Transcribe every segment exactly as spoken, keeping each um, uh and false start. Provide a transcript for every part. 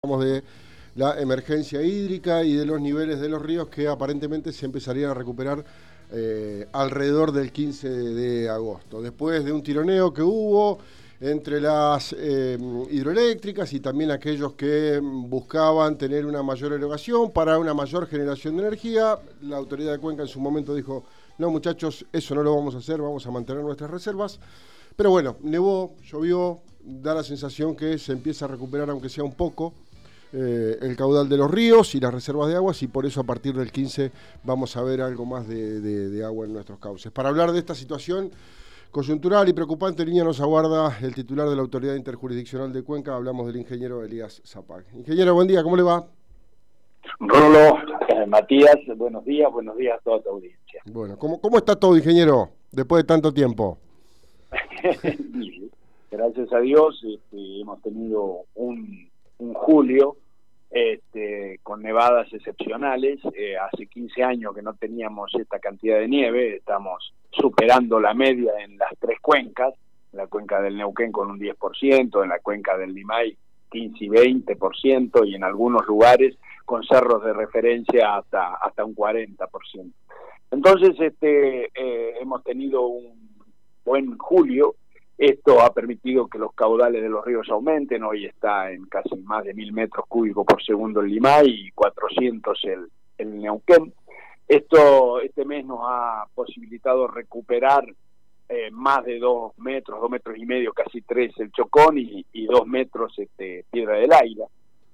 Hablamos de la emergencia hídrica y de los niveles de los ríos que aparentemente se empezarían a recuperar eh, alrededor del quince de agosto. Después de un tironeo que hubo entre las eh, hidroeléctricas y también aquellos que buscaban tener una mayor erogación para una mayor generación de energía, la autoridad de Cuenca en su momento dijo: no, muchachos, eso no lo vamos a hacer, vamos a mantener nuestras reservas. Pero bueno, nevó, llovió, da la sensación que se empieza a recuperar, aunque sea un poco, Eh, el caudal de los ríos y las reservas de aguas, y por eso a partir del quince vamos a ver algo más de, de, de agua en nuestros cauces. Para hablar de esta situación coyuntural y preocupante, en línea nos aguarda el titular de la Autoridad Interjurisdiccional de Cuenca. Hablamos del ingeniero Elías Zapag. Ingeniero, buen día, ¿cómo le va? Rolo, eh, Matías, buenos días, buenos días a toda tu audiencia. Bueno, ¿cómo, cómo está todo, ingeniero, después de tanto tiempo? Gracias a Dios este, hemos tenido un, un julio este, con nevadas excepcionales. Eh, hace quince años que no teníamos esta cantidad de nieve, estamos superando la media en las tres cuencas, en la cuenca del Neuquén con un diez por ciento, en la cuenca del Limay quince y veinte por ciento, y en algunos lugares con cerros de referencia hasta, hasta un cuarenta por ciento. Entonces este, eh, hemos tenido un buen julio. Esto ha permitido que los caudales de los ríos aumenten. Hoy está en casi más de mil metros cúbicos por segundo el Limay y cuatrocientos el, el Neuquén. Esto, este mes nos ha posibilitado recuperar eh, más de dos metros, dos metros y medio, casi tres el Chocón y, y dos metros este, Piedra del Águila.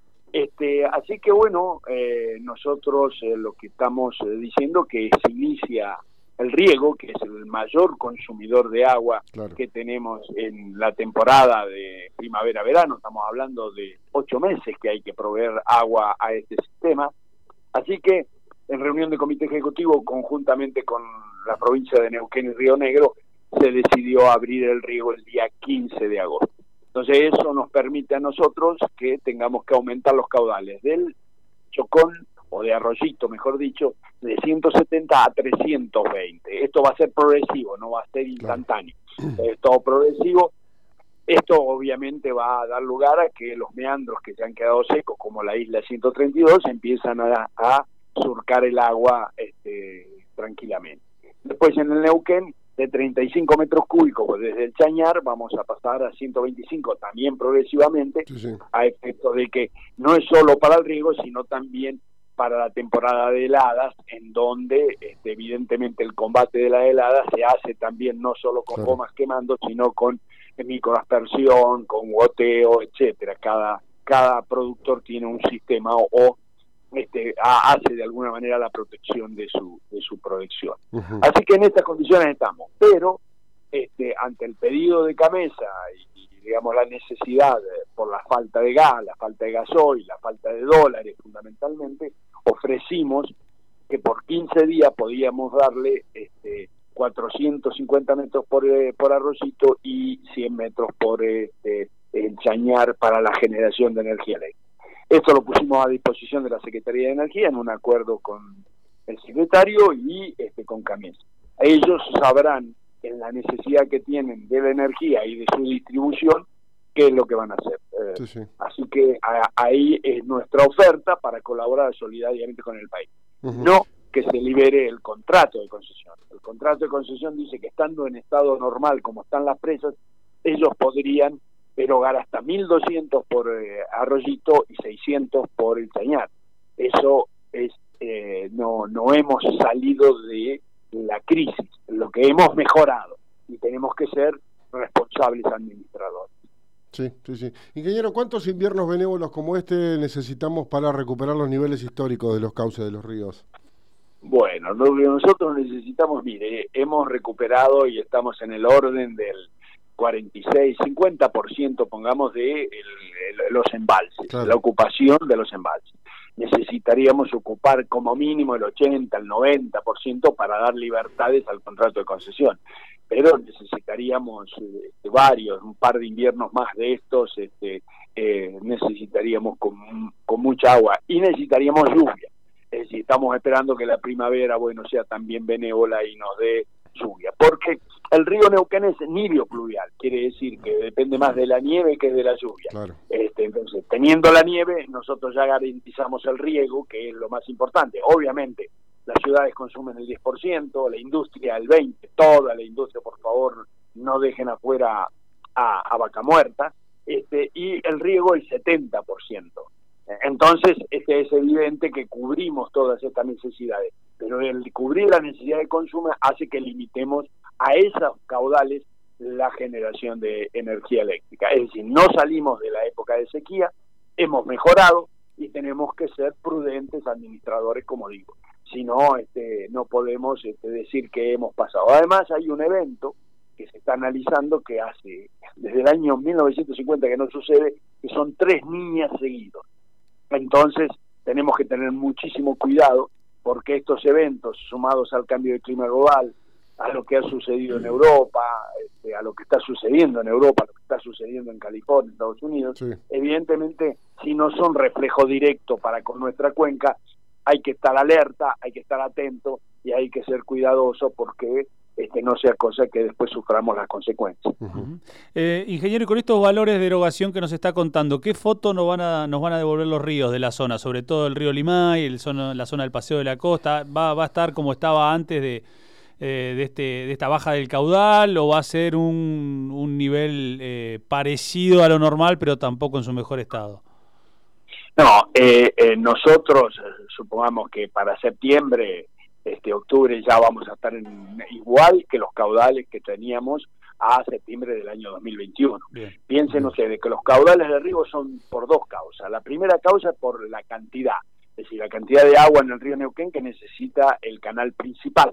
Este, así que bueno, eh, nosotros eh, lo que estamos eh, diciendo que se inicia el riego, que es el mayor consumidor de agua claro. que tenemos en la temporada de primavera-verano. Estamos hablando de ocho meses que hay que proveer agua a este sistema. Así que en reunión de comité ejecutivo, conjuntamente con la provincia de Neuquén y Río Negro, se decidió abrir el riego el día quince de agosto. Entonces eso nos permite a nosotros que tengamos que aumentar los caudales del Chocón, o de Arroyito, mejor dicho, de ciento setenta a trescientos veinte. Esto va a ser progresivo, no va a ser instantáneo. Claro. Es todo progresivo. Esto obviamente va a dar lugar a que los meandros que se han quedado secos, como la isla ciento treinta y dos, empiezan a, a surcar el agua este, tranquilamente. Después en el Neuquén, de treinta y cinco metros cúbicos, pues desde el Chañar vamos a pasar a ciento veinticinco también progresivamente, sí, sí. a efecto de que no es solo para el riego, sino también para la temporada de heladas, en donde este, evidentemente el combate de las heladas se hace también no solo con claro. gomas quemando, sino con microaspersión, con goteo, etcétera. Cada cada productor tiene un sistema o, o este hace de alguna manera la protección de su de su producción. Uh-huh. Así que en estas condiciones estamos, pero este ante el pedido de Camesa y, y digamos la necesidad eh, por la falta de gas, la falta de gasoil, la falta de dólares fundamentalmente, ofrecimos que por quince días podíamos darle este, cuatrocientos cincuenta metros por, eh, por Arroyito y cien metros por este, el Chañar para la generación de energía eléctrica. Esto lo pusimos a disposición de la Secretaría de Energía en un acuerdo con el secretario y este, con Camesa. Ellos sabrán en la necesidad que tienen de la energía y de su distribución qué es lo que van a hacer. Eh, sí, sí. Así que a, ahí es nuestra oferta para colaborar solidariamente con el país. Uh-huh. No que se libere el contrato de concesión. El contrato de concesión dice que estando en estado normal, como están las presas, ellos podrían erogar hasta mil doscientos por eh, Arroyito y seiscientos por el Chañar. Eso es, eh, no, no hemos salido de la crisis, lo que hemos mejorado, y tenemos que ser responsables administradores. Sí, sí, sí. Ingeniero, ¿cuántos inviernos benévolos como este necesitamos para recuperar los niveles históricos de los cauces de los ríos? Bueno, lo que nosotros necesitamos, mire, hemos recuperado y estamos en el orden del cuarenta y seis, cincuenta por ciento, pongamos, de el, el, los embalses, claro. la ocupación de los embalses. Necesitaríamos ocupar como mínimo el ochenta, el noventa por ciento para dar libertades al contrato de concesión. Pero necesitaríamos este, varios, un par de inviernos más de estos, este, eh, necesitaríamos con, con mucha agua y necesitaríamos lluvia. Es decir, estamos esperando que la primavera, bueno, sea también benévola y nos dé lluvia. Porque el río Neuquén es nivio pluvial, quiere decir que depende más de la nieve que de la lluvia. Claro. Este, entonces, teniendo la nieve, nosotros ya garantizamos el riego, que es lo más importante. Obviamente, las ciudades consumen el diez por ciento, la industria el veinte por ciento, toda la industria, por favor, no dejen afuera a, a Vaca Muerta, este, y el riego el setenta por ciento. Entonces, este es evidente que cubrimos todas estas necesidades, pero el cubrir la necesidad de consumo hace que limitemos a esos caudales la generación de energía eléctrica. Es decir, no salimos de la época de sequía, hemos mejorado y tenemos que ser prudentes administradores, como digo. Si no, este, no podemos este, decir que hemos pasado. Además, hay un evento que se está analizando que hace desde el año mil novecientos cincuenta que no sucede, que son tres niñas seguidos. Entonces tenemos que tener muchísimo cuidado porque estos eventos, sumados al cambio de clima global, a lo que ha sucedido en Europa, este, a lo que está sucediendo en Europa, a lo que está sucediendo en California, Estados Unidos, sí. Evidentemente, si no son reflejo directo para con nuestra cuenca, hay que estar alerta, hay que estar atento y hay que ser cuidadoso porque este, no sea cosa que después suframos las consecuencias. Uh-huh. eh, ingeniero, y con estos valores de erogación que nos está contando, ¿qué foto nos van a nos van a devolver los ríos de la zona? Sobre todo el río Limay, el zona, la zona del Paseo de la Costa, ¿va, va a estar como estaba antes de, eh, de, este, de esta baja del caudal o va a ser un, un nivel eh, parecido a lo normal pero tampoco en su mejor estado? No, eh, eh, nosotros eh, supongamos que para septiembre, este octubre ya vamos a estar en, igual que los caudales que teníamos a septiembre del año dos mil veintiuno. Bien. Piensen ustedes que los caudales de riego son por dos causas. La primera causa es por la cantidad, es decir, la cantidad de agua en el río Neuquén que necesita el canal principal,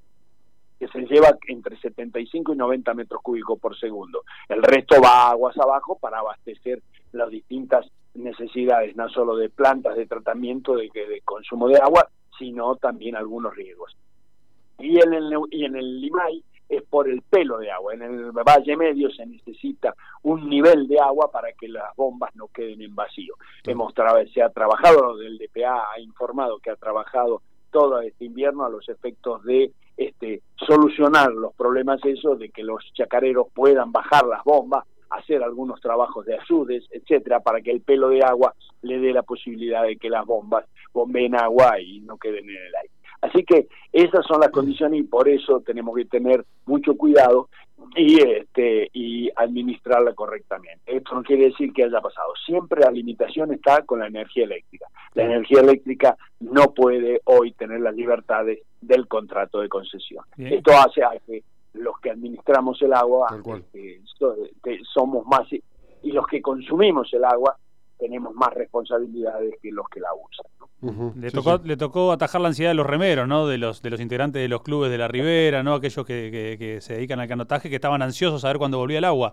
que se lleva entre setenta y cinco y noventa metros cúbicos por segundo. El resto va a aguas abajo para abastecer las distintas necesidades, no solo de plantas de tratamiento, de, de consumo de agua, sino también algunos riegos. Y en el, y en el Limay es por el pelo de agua. En el Valle Medio se necesita un nivel de agua para que las bombas no queden en vacío. Sí. Hemos tra- se ha trabajado, el D P A ha informado que ha trabajado todo este invierno a los efectos de este solucionar los problemas esos, de que los chacareros puedan bajar las bombas, hacer algunos trabajos de ayudes, etcétera, para que el pelo de agua le dé la posibilidad de que las bombas bombeen agua y no queden en el aire. Así que esas son las condiciones y por eso tenemos que tener mucho cuidado y este y administrarla correctamente. Esto no quiere decir que haya pasado. Siempre la limitación está con la energía eléctrica. La energía eléctrica no puede hoy tener las libertades del contrato de concesión. Bien. Esto hace a que los que administramos el agua eh, so, eh, somos más y los que consumimos el agua tenemos más responsabilidades que los que la usan, ¿no? Uh-huh. Le tocó, sí, sí. le tocó atajar la ansiedad de los remeros, ¿no? De los de los integrantes de los clubes de la Ribera, ¿no? Aquellos que, que, que se dedican al canotaje, que estaban ansiosos a ver cuándo volvía el agua.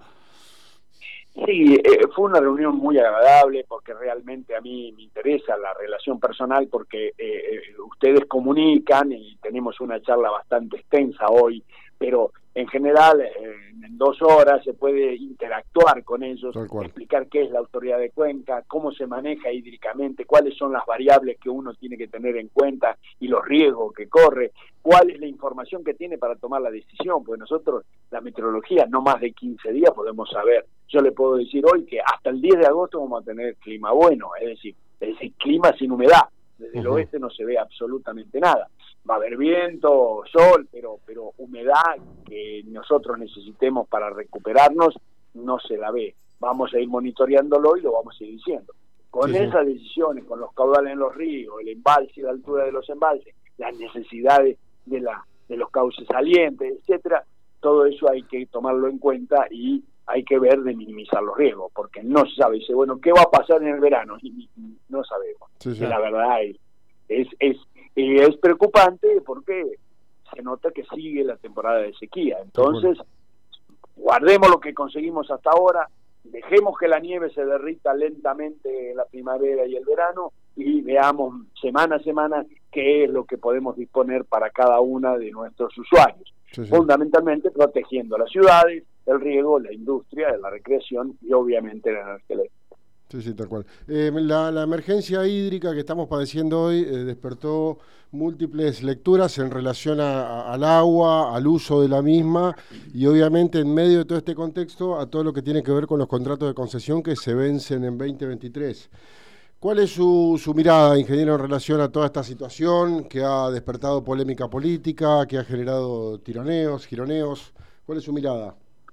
Sí, eh, fue una reunión muy agradable porque realmente a mí me interesa la relación personal porque eh, ustedes comunican y tenemos una charla bastante extensa hoy, pero en general eh, en dos horas se puede interactuar con ellos, explicar qué es la autoridad de cuenca, cómo se maneja hídricamente, cuáles son las variables que uno tiene que tener en cuenta y los riesgos que corre, cuál es la información que tiene para tomar la decisión, porque nosotros la meteorología no más de quince días podemos saber. Yo le puedo decir hoy que hasta el diez de agosto vamos a tener clima bueno, es decir, es decir clima sin humedad. Desde uh-huh. el oeste no se ve absolutamente nada. Va a haber viento, sol, pero pero humedad que nosotros necesitemos para recuperarnos no se la ve. Vamos a ir monitoreándolo y lo vamos a ir diciendo. Con sí, esas sí. decisiones, con los caudales en los ríos, el embalse y la altura de los embalses, las necesidades de la de los cauces salientes, etcétera, todo eso hay que tomarlo en cuenta y hay que ver de minimizar los riesgos, porque no se sabe. Dice, bueno, ¿qué va a pasar en el verano? Y no sabemos. Sí, sí. La verdad es, es, es, es preocupante porque se nota que sigue la temporada de sequía. Entonces, guardemos lo que conseguimos hasta ahora, dejemos que la nieve se derrita lentamente en la primavera y el verano y veamos semana a semana qué es lo que podemos disponer para cada una de nuestros usuarios. Sí, sí. Fundamentalmente protegiendo las ciudades, el riego, la industria, la recreación y obviamente la energía eléctrica. Sí, sí, tal cual. Eh, la, la emergencia hídrica que estamos padeciendo hoy eh, despertó múltiples lecturas en relación a, a, al agua, al uso de la misma y obviamente en medio de todo este contexto a todo lo que tiene que ver con los contratos de concesión que se vencen en veinte veintitrés. ¿Cuál es su, su mirada, ingeniero, en relación a toda esta situación que ha despertado polémica política, que ha generado tironeos, gironeos? ¿Cuál es su mirada?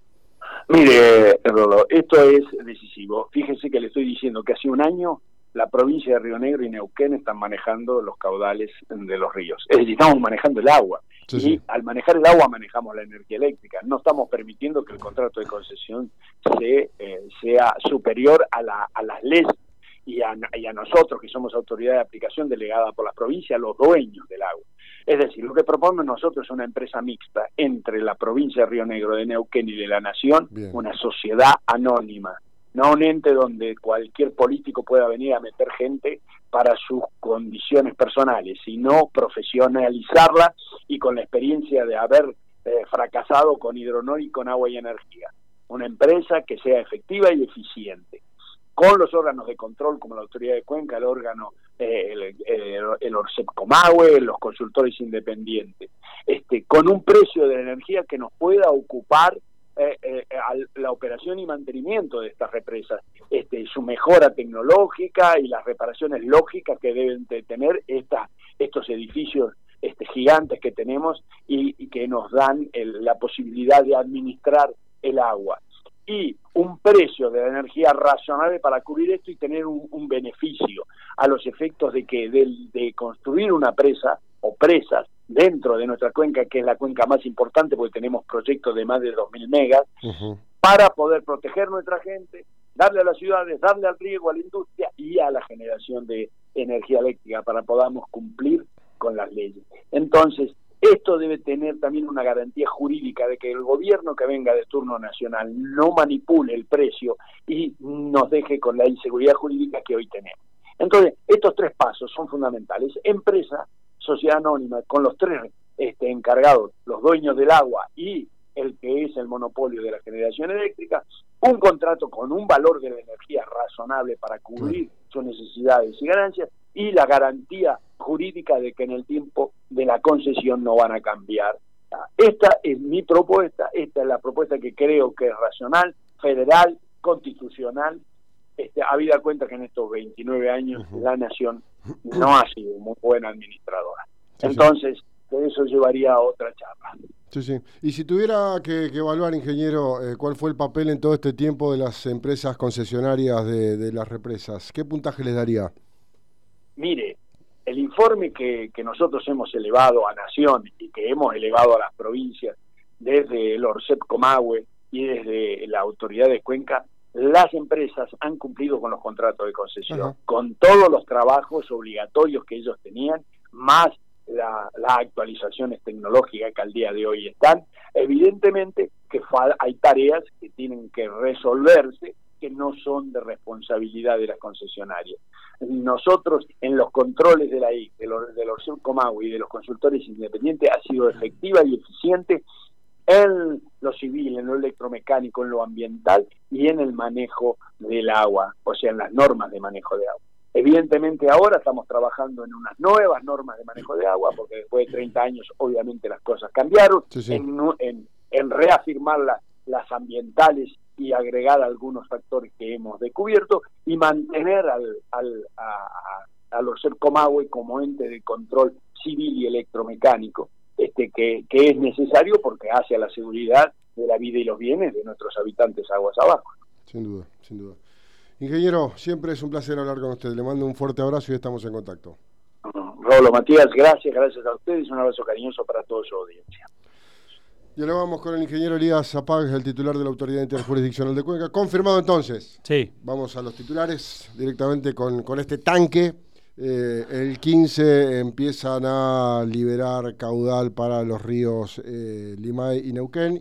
Mire, Rolo, esto es decisivo. Fíjese que le estoy diciendo que hace un año la provincia de Río Negro y Neuquén están manejando los caudales de los ríos. Es decir, estamos manejando el agua. Sí, y sí. Al manejar el agua manejamos la energía eléctrica. No estamos permitiendo que el contrato de concesión se, eh, sea superior a, la, a las leyes y a, y a nosotros, que somos autoridad de aplicación delegada por las provincias, los dueños del agua. Es decir, lo que proponemos nosotros es una empresa mixta entre la provincia de Río Negro, de Neuquén y de la Nación, Bien. Una sociedad anónima, no un ente donde cualquier político pueda venir a meter gente para sus condiciones personales, sino profesionalizarla y con la experiencia de haber eh, fracasado con Hidronor y con Agua y Energía. Una empresa que sea efectiva y eficiente, con los órganos de control como la Autoridad de Cuenca, el órgano, eh, el, el, el ORCEP Comahue, los consultores independientes, este, con un precio de la energía que nos pueda ocupar eh, eh, la operación y mantenimiento de estas represas, este, su mejora tecnológica y las reparaciones lógicas que deben de tener esta, estos edificios este, gigantes que tenemos y, y que nos dan el, la posibilidad de administrar el agua. Y un precio de la energía razonable para cubrir esto y tener un, un beneficio a los efectos de que de, de construir una presa o presas dentro de nuestra cuenca, que es la cuenca más importante porque tenemos proyectos de más de dos mil megas, uh-huh. para poder proteger nuestra gente, darle a las ciudades, darle al riego, a la industria y a la generación de energía eléctrica para podamos cumplir con las leyes. Entonces, esto debe tener también una garantía jurídica de que el gobierno que venga de turno nacional no manipule el precio y nos deje con la inseguridad jurídica que hoy tenemos. Entonces, estos tres pasos son fundamentales. Empresa, sociedad anónima, con los tres este, encargados, los dueños del agua y el que es el monopolio de la generación eléctrica, un contrato con un valor de la energía razonable para cubrir sus necesidades y ganancias, y la garantía jurídica de que en el tiempo de la concesión no van a cambiar. Esta es mi propuesta, esta es la propuesta que creo que es racional, federal, constitucional, este, habida cuenta que en estos veintinueve años uh-huh. la Nación no ha sido muy buena administradora. Sí, Entonces, sí. eso llevaría a otra charla. Sí, sí. Y si tuviera que, que evaluar, ingeniero, eh, cuál fue el papel en todo este tiempo de las empresas concesionarias de, de las represas, ¿qué puntaje les daría? Mire, el informe que, que nosotros hemos elevado a Nación y que hemos elevado a las provincias desde el ORCEP Comahue y desde la Autoridad de Cuenca, las empresas han cumplido con los contratos de concesión, uh-huh. con todos los trabajos obligatorios que ellos tenían, más la, las actualizaciones tecnológicas que al día de hoy están. Evidentemente que fa- hay tareas que tienen que resolverse, que no son de responsabilidad de las concesionarias. Nosotros, en los controles de la I C, de los, de los Comahue y de los consultores independientes, ha sido efectiva y eficiente en lo civil, en lo electromecánico, en lo ambiental y en el manejo del agua, o sea, en las normas de manejo de agua. Evidentemente ahora estamos trabajando en unas nuevas normas de manejo de agua, porque después de treinta años obviamente las cosas cambiaron, sí, sí. En, en, en reafirmar la, las ambientales y agregar algunos factores que hemos descubierto y mantener al, al, a, a, a los Comahue como ente de control civil y electromecánico, este que, que es necesario porque hace a la seguridad de la vida y los bienes de nuestros habitantes aguas abajo. Sin duda, sin duda. Ingeniero, siempre es un placer hablar con usted. Le mando un fuerte abrazo y estamos en contacto. Rolo, Matías, gracias, gracias a ustedes. Un abrazo cariñoso para toda su audiencia. Y ahora vamos con el ingeniero Elías Zapag, el titular de la Autoridad Interjurisdiccional de Cuenca. Confirmado entonces. Sí. Vamos a los titulares directamente con, con este tanque. Eh, el quince empiezan a liberar caudal para los ríos eh, Limay y Neuquén.